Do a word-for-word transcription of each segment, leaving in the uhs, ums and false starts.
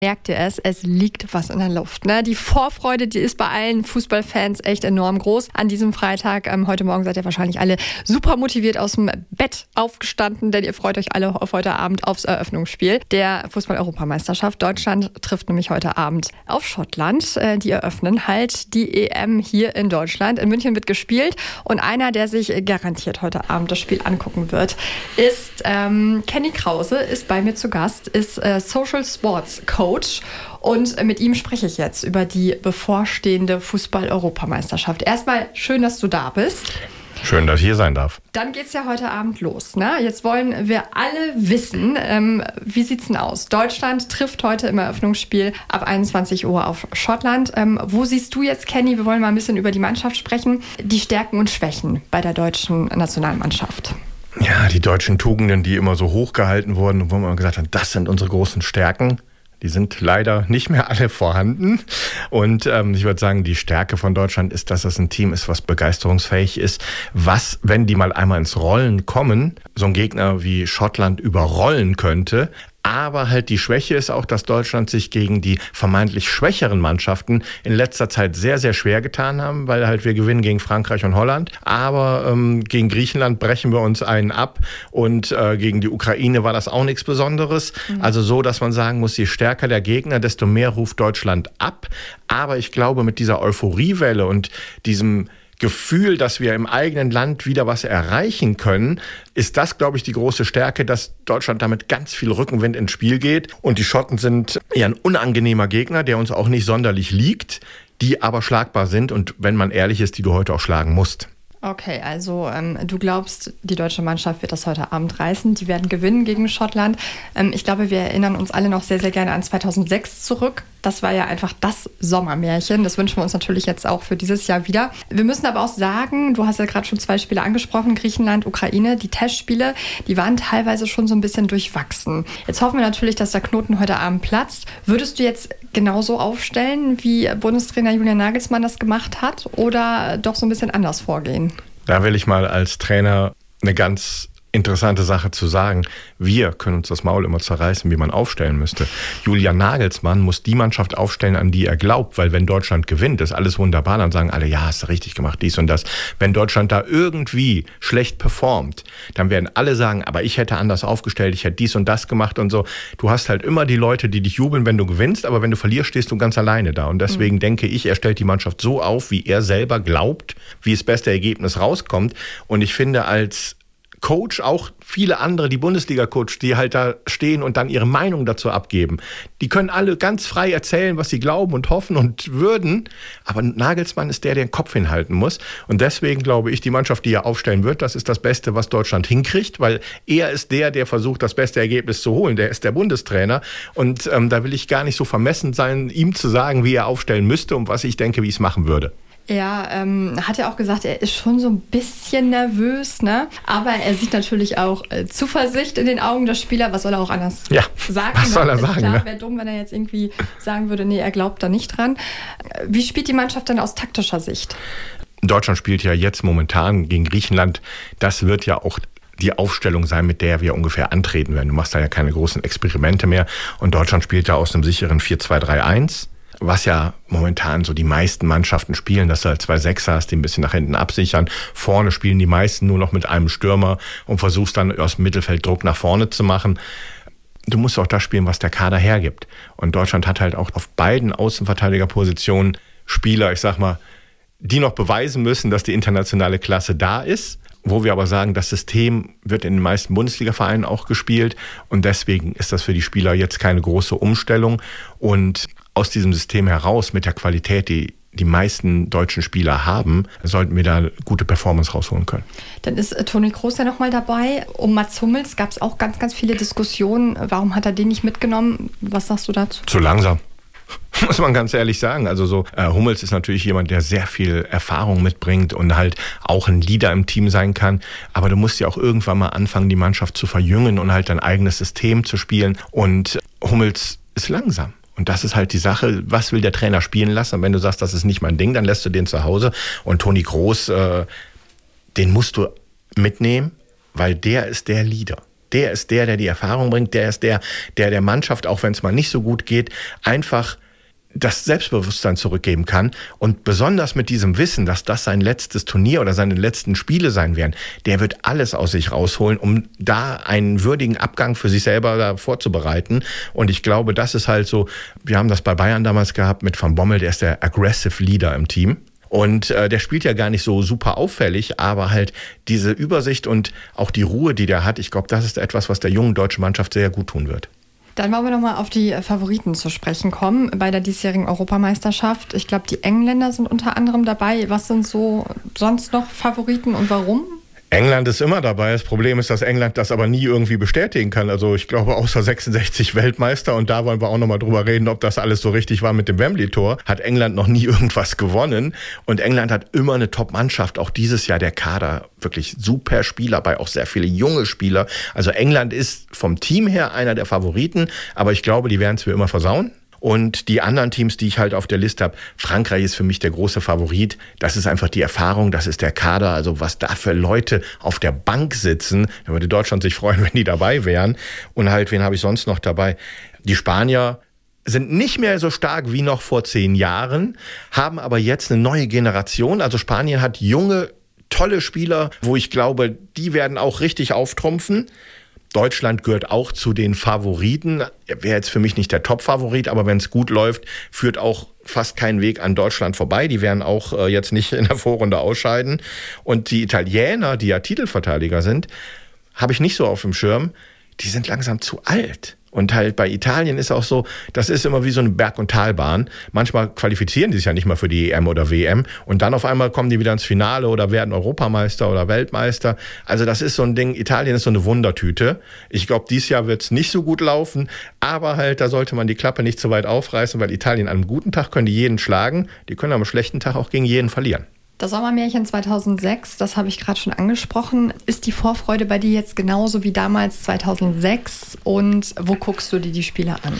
Merkt ihr es, es liegt was in der Luft. Ne? Die Vorfreude, die ist bei allen Fußballfans echt enorm groß. An diesem Freitag, ähm, heute Morgen seid ihr wahrscheinlich alle super motiviert aus dem Bett aufgestanden, denn ihr freut euch alle auf heute Abend aufs Eröffnungsspiel der Fußball-Europameisterschaft. Deutschland trifft nämlich heute Abend auf Schottland. Äh, die eröffnen halt die E M hier in Deutschland. In München wird gespielt und einer, der sich garantiert heute Abend das Spiel angucken wird, ist ähm, Kenny Krause, ist bei mir zu Gast, ist äh, Social Sports Coach. Und mit ihm spreche ich jetzt über die bevorstehende Fußball-Europameisterschaft. Erstmal schön, dass du da bist. Schön, dass ich hier sein darf. Dann geht's ja heute Abend los. Ne? Jetzt wollen wir alle wissen, ähm, wie sieht's denn aus? Deutschland trifft heute im Eröffnungsspiel ab einundzwanzig Uhr auf Schottland. Ähm, wo siehst du jetzt, Kenny, wir wollen mal ein bisschen über die Mannschaft sprechen, die Stärken und Schwächen bei der deutschen Nationalmannschaft? Ja, die deutschen Tugenden, die immer so hochgehalten wurden, wo man gesagt hat, das sind unsere großen Stärken. Die sind leider nicht mehr alle vorhanden. Und ähm, ich würde sagen, die Stärke von Deutschland ist, dass es ein Team ist, was begeisterungsfähig ist. Was, wenn die mal einmal ins Rollen kommen, so ein Gegner wie Schottland überrollen könnte. Aber halt die Schwäche ist auch, dass Deutschland sich gegen die vermeintlich schwächeren Mannschaften in letzter Zeit sehr, sehr schwer getan haben, weil halt wir gewinnen gegen Frankreich und Holland. Aber ähm, gegen Griechenland brechen wir uns einen ab und äh, gegen die Ukraine war das auch nichts Besonderes. Mhm. Also so, dass man sagen muss, je stärker der Gegner, desto mehr ruft Deutschland ab. Aber ich glaube, mit dieser Euphoriewelle und diesem Gefühl, dass wir im eigenen Land wieder was erreichen können, ist das, glaube ich, die große Stärke, dass Deutschland damit ganz viel Rückenwind ins Spiel geht. Und die Schotten sind eher ein unangenehmer Gegner, der uns auch nicht sonderlich liegt, die aber schlagbar sind und, wenn man ehrlich ist, die du heute auch schlagen musst. Okay, also ähm, du glaubst, die deutsche Mannschaft wird das heute Abend reißen. Die werden gewinnen gegen Schottland. Ähm, ich glaube, wir erinnern uns alle noch sehr, sehr gerne an zweitausendsechs zurück. Das war ja einfach das Sommermärchen. Das wünschen wir uns natürlich jetzt auch für dieses Jahr wieder. Wir müssen aber auch sagen, du hast ja gerade schon zwei Spiele angesprochen, Griechenland, Ukraine. Die Testspiele, die waren teilweise schon so ein bisschen durchwachsen. Jetzt hoffen wir natürlich, dass der Knoten heute Abend platzt. Würdest du jetzt genauso aufstellen, wie Bundestrainer Julian Nagelsmann das gemacht hat, oder doch so ein bisschen anders vorgehen? Da will ich mal als Trainer eine ganz interessante Sache zu sagen. Wir können uns das Maul immer zerreißen, wie man aufstellen müsste. Julian Nagelsmann muss die Mannschaft aufstellen, an die er glaubt, weil wenn Deutschland gewinnt, ist alles wunderbar, dann sagen alle, ja, hast du richtig gemacht, dies und das. Wenn Deutschland da irgendwie schlecht performt, dann werden alle sagen, aber ich hätte anders aufgestellt, ich hätte dies und das gemacht und so. Du hast halt immer die Leute, die dich jubeln, wenn du gewinnst, aber wenn du verlierst, stehst du ganz alleine da. Und deswegen mhm. denke ich, er stellt die Mannschaft so auf, wie er selber glaubt, wie das beste Ergebnis rauskommt. Und ich finde, als Coach, auch viele andere, die Bundesliga-Coach, die halt da stehen und dann ihre Meinung dazu abgeben. Die können alle ganz frei erzählen, was sie glauben und hoffen und würden. Aber Nagelsmann ist der, der den Kopf hinhalten muss. Und deswegen glaube ich, die Mannschaft, die er aufstellen wird, das ist das Beste, was Deutschland hinkriegt, weil er ist der, der versucht, das beste Ergebnis zu holen. Der ist der Bundestrainer. Und ähm, da will ich gar nicht so vermessen sein, ihm zu sagen, wie er aufstellen müsste und was ich denke, wie ich es machen würde. Er ähm, hat ja auch gesagt, er ist schon so ein bisschen nervös, ne? Aber er sieht natürlich auch äh, Zuversicht in den Augen der Spieler. Was soll er auch anders ja, sagen? Was soll er ist sagen? Klar, ne? Wäre dumm, wenn er jetzt irgendwie sagen würde, nee, er glaubt da nicht dran. Wie spielt die Mannschaft denn aus taktischer Sicht? Deutschland spielt ja jetzt momentan gegen Griechenland. Das wird ja auch die Aufstellung sein, mit der wir ungefähr antreten werden. Du machst da ja keine großen Experimente mehr. Und Deutschland spielt ja aus einem sicheren vier zwei drei eins. Was ja momentan so die meisten Mannschaften spielen, dass du halt zwei Sechser hast, die ein bisschen nach hinten absichern. Vorne spielen die meisten nur noch mit einem Stürmer und versuchst dann aus dem Mittelfeld Druck nach vorne zu machen. Du musst auch das spielen, was der Kader hergibt. Und Deutschland hat halt auch auf beiden Außenverteidigerpositionen Spieler, ich sag mal, die noch beweisen müssen, dass die internationale Klasse da ist. Wo wir aber sagen, das System wird in den meisten Bundesliga-Vereinen auch gespielt. Und deswegen ist das für die Spieler jetzt keine große Umstellung. Und aus diesem System heraus, mit der Qualität, die die meisten deutschen Spieler haben, sollten wir da eine gute Performance rausholen können. Dann ist äh, Toni Kroos ja nochmal dabei. Um Mats Hummels gab es auch ganz, ganz viele Diskussionen. Warum hat er den nicht mitgenommen? Was sagst du dazu? Zu langsam. Muss man ganz ehrlich sagen. Also so äh, Hummels ist natürlich jemand, der sehr viel Erfahrung mitbringt und halt auch ein Leader im Team sein kann. Aber du musst ja auch irgendwann mal anfangen, die Mannschaft zu verjüngen und halt dein eigenes System zu spielen. Und Hummels ist langsam. Und das ist halt die Sache, was will der Trainer spielen lassen? Und wenn du sagst, das ist nicht mein Ding, dann lässt du den zu Hause. Und Toni Kroos, äh, den musst du mitnehmen, weil der ist der Leader. Der ist der, der die Erfahrung bringt. Der ist der, der der Mannschaft, auch wenn es mal nicht so gut geht, einfach das Selbstbewusstsein zurückgeben kann. Und besonders mit diesem Wissen, dass das sein letztes Turnier oder seine letzten Spiele sein werden, der wird alles aus sich rausholen, um da einen würdigen Abgang für sich selber da vorzubereiten. Und ich glaube, das ist halt so, wir haben das bei Bayern damals gehabt mit Van Bommel, der ist der Aggressive Leader im Team. Und äh, der spielt ja gar nicht so super auffällig, aber halt diese Übersicht und auch die Ruhe, die der hat, ich glaube, das ist etwas, was der jungen deutschen Mannschaft sehr gut tun wird. Dann wollen wir nochmal auf die Favoriten zu sprechen kommen bei der diesjährigen Europameisterschaft. Ich glaube, die Engländer sind unter anderem dabei. Was sind so sonst noch Favoriten und warum? England ist immer dabei. Das Problem ist, dass England das aber nie irgendwie bestätigen kann. Also ich glaube, außer sechsundsechzig Weltmeister, und da wollen wir auch nochmal drüber reden, ob das alles so richtig war mit dem Wembley-Tor, hat England noch nie irgendwas gewonnen. Und England hat immer eine Top-Mannschaft. Auch dieses Jahr der Kader, wirklich super Spieler, bei auch sehr viele junge Spieler. Also England ist vom Team her einer der Favoriten, aber ich glaube, die werden es wie immer versauen. Und die anderen Teams, die ich halt auf der Liste habe, Frankreich ist für mich der große Favorit. Das ist einfach die Erfahrung, das ist der Kader. Also was da für Leute auf der Bank sitzen, da würde Deutschland sich freuen, wenn die dabei wären. Und halt, wen habe ich sonst noch dabei? Die Spanier sind nicht mehr so stark wie noch vor zehn Jahren, haben aber jetzt eine neue Generation. Also Spanien hat junge, tolle Spieler, wo ich glaube, die werden auch richtig auftrumpfen. Deutschland gehört auch zu den Favoriten. Er wäre jetzt für mich nicht der Top-Favorit, aber wenn es gut läuft, führt auch fast kein Weg an Deutschland vorbei. Die werden auch äh, jetzt nicht in der Vorrunde ausscheiden. Und die Italiener, die ja Titelverteidiger sind, habe ich nicht so auf dem Schirm. Die sind langsam zu alt. Und halt bei Italien ist auch so, das ist immer wie so eine Berg- und Talbahn. Manchmal qualifizieren die sich ja nicht mal für die E M oder W M. Und dann auf einmal kommen die wieder ins Finale oder werden Europameister oder Weltmeister. Also das ist so ein Ding, Italien ist so eine Wundertüte. Ich glaube, dieses Jahr wird es nicht so gut laufen. Aber halt, da sollte man die Klappe nicht so weit aufreißen, weil Italien an einem guten Tag können die jeden schlagen. Die können am schlechten Tag auch gegen jeden verlieren. Das Sommermärchen zweitausendsechs, das habe ich gerade schon angesprochen. Ist die Vorfreude bei dir jetzt genauso wie damals zweitausendsechs? Und wo guckst du dir die Spiele an?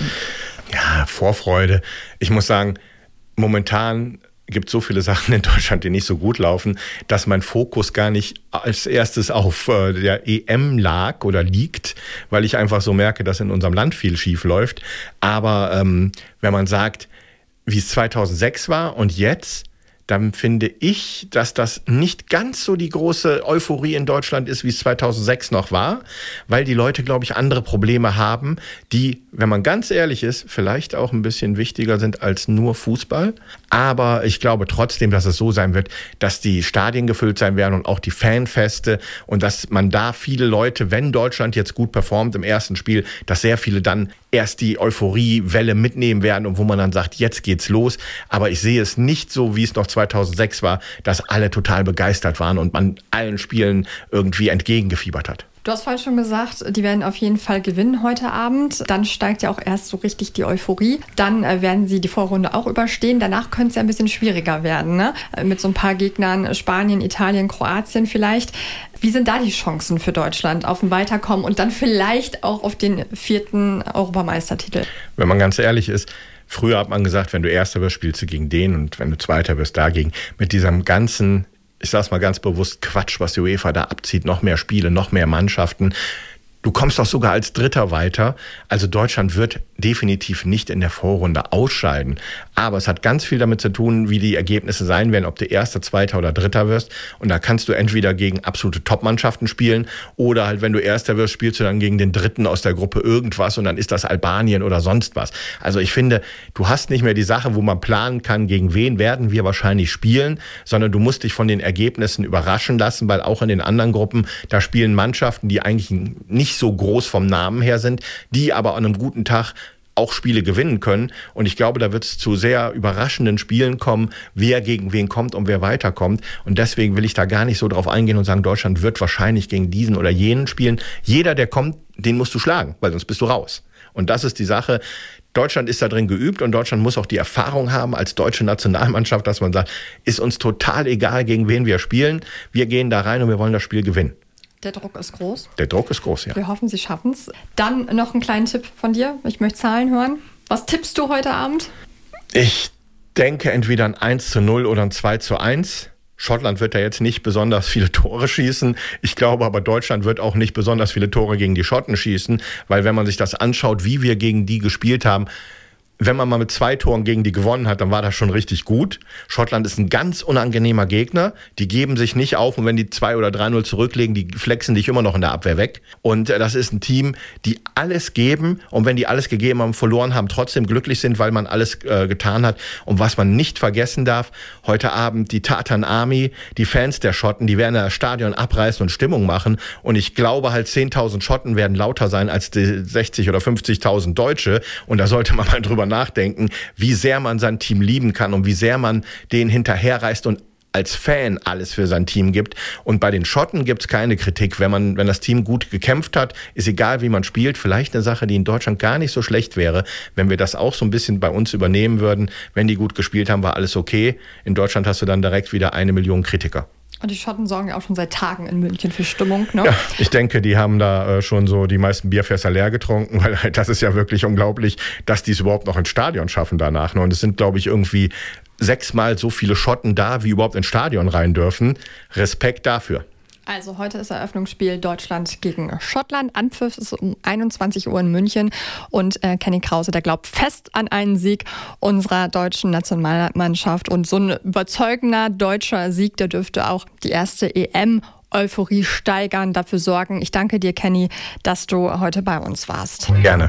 Ja, Vorfreude. Ich muss sagen, momentan gibt es so viele Sachen in Deutschland, die nicht so gut laufen, dass mein Fokus gar nicht als erstes auf äh, der E M lag oder liegt, weil ich einfach so merke, dass in unserem Land viel schief läuft. Aber ähm, wenn man sagt, wie es zweitausendsechs war und jetzt, dann finde ich, dass das nicht ganz so die große Euphorie in Deutschland ist, wie es zweitausendsechs noch war, weil die Leute, glaube ich, andere Probleme haben, die, wenn man ganz ehrlich ist, vielleicht auch ein bisschen wichtiger sind als nur Fußball. Aber ich glaube trotzdem, dass es so sein wird, dass die Stadien gefüllt sein werden und auch die Fanfeste und dass man da viele Leute, wenn Deutschland jetzt gut performt im ersten Spiel, dass sehr viele dann erst die Euphoriewelle mitnehmen werden und wo man dann sagt, jetzt geht's los. Aber ich sehe es nicht so, wie es noch zweitausendsechs war, dass alle total begeistert waren und man allen Spielen irgendwie entgegengefiebert hat. Du hast vorhin schon gesagt, die werden auf jeden Fall gewinnen heute Abend. Dann steigt ja auch erst so richtig die Euphorie. Dann äh, werden sie die Vorrunde auch überstehen. Danach könnte es ja ein bisschen schwieriger werden, ne? Mit so ein paar Gegnern, Spanien, Italien, Kroatien vielleicht. Wie sind da die Chancen für Deutschland auf ein Weiterkommen und dann vielleicht auch auf den vierten Europameistertitel? Wenn man ganz ehrlich ist, früher hat man gesagt, wenn du Erster wirst, spielst du gegen den und wenn du Zweiter wirst, dagegen. Mit diesem ganzen, ich sag's mal ganz bewusst, Quatsch, was die UEFA da abzieht, noch mehr Spiele, noch mehr Mannschaften. Du kommst doch sogar als Dritter weiter. Also Deutschland wird definitiv nicht in der Vorrunde ausscheiden. Aber es hat ganz viel damit zu tun, wie die Ergebnisse sein werden, ob du Erster, Zweiter oder Dritter wirst. Und da kannst du entweder gegen absolute Top-Mannschaften spielen oder halt, wenn du Erster wirst, spielst du dann gegen den Dritten aus der Gruppe irgendwas und dann ist das Albanien oder sonst was. Also ich finde, du hast nicht mehr die Sache, wo man planen kann, gegen wen werden wir wahrscheinlich spielen, sondern du musst dich von den Ergebnissen überraschen lassen, weil auch in den anderen Gruppen, da spielen Mannschaften, die eigentlich nicht so groß vom Namen her sind, die aber an einem guten Tag auch Spiele gewinnen können. Und ich glaube, da wird es zu sehr überraschenden Spielen kommen, wer gegen wen kommt und wer weiterkommt. Und deswegen will ich da gar nicht so drauf eingehen und sagen, Deutschland wird wahrscheinlich gegen diesen oder jenen spielen. Jeder, der kommt, den musst du schlagen, weil sonst bist du raus. Und das ist die Sache. Deutschland ist da drin geübt und Deutschland muss auch die Erfahrung haben als deutsche Nationalmannschaft, dass man sagt, ist uns total egal, gegen wen wir spielen. Wir gehen da rein und wir wollen das Spiel gewinnen. Der Druck ist groß. Der Druck ist groß, ja. Wir hoffen, Sie schaffen es. Dann noch einen kleinen Tipp von dir. Ich möchte Zahlen hören. Was tippst du heute Abend? Ich denke entweder ein eins zu null oder ein zwei zu eins. Schottland wird da jetzt nicht besonders viele Tore schießen. Ich glaube aber, Deutschland wird auch nicht besonders viele Tore gegen die Schotten schießen, weil wenn man sich das anschaut, wie wir gegen die gespielt haben, wenn man mal mit zwei Toren gegen die gewonnen hat, dann war das schon richtig gut. Schottland ist ein ganz unangenehmer Gegner. Die geben sich nicht auf und wenn die zwei oder drei null zurücklegen, die flexen dich immer noch in der Abwehr weg. Und das ist ein Team, die alles geben und wenn die alles gegeben haben, verloren haben, trotzdem glücklich sind, weil man alles äh, getan hat. Und was man nicht vergessen darf, heute Abend die Tartan Army, die Fans der Schotten, die werden das Stadion abreißen und Stimmung machen. Und ich glaube halt, zehntausend Schotten werden lauter sein als die sechzig oder fünfzigtausend Deutsche. Und da sollte man mal drüber nachdenken, wie sehr man sein Team lieben kann und wie sehr man denen hinterherreist und als Fan alles für sein Team gibt. Und bei den Schotten gibt es keine Kritik. Wenn man, wenn das Team gut gekämpft hat, ist egal, wie man spielt. Vielleicht eine Sache, die in Deutschland gar nicht so schlecht wäre, wenn wir das auch so ein bisschen bei uns übernehmen würden. Wenn die gut gespielt haben, war alles okay. In Deutschland hast du dann direkt wieder eine Million Kritiker. Und die Schotten sorgen ja auch schon seit Tagen in München für Stimmung, ne? Ja, ich denke, die haben da äh, schon so die meisten Bierfässer leer getrunken, weil das ist ja wirklich unglaublich, dass die es überhaupt noch ins Stadion schaffen danach. Ne? Und es sind, glaube ich, irgendwie sechsmal so viele Schotten da, wie überhaupt ins Stadion rein dürfen. Respekt dafür. Also heute ist Eröffnungsspiel Deutschland gegen Schottland. Anpfiff ist um einundzwanzig Uhr in München. Und äh, Kenny Krause, der glaubt fest an einen Sieg unserer deutschen Nationalmannschaft. Und so ein überzeugender deutscher Sieg, der dürfte auch die erste E M-Euphorie steigern, dafür sorgen. Ich danke dir, Kenny, dass du heute bei uns warst. Gerne.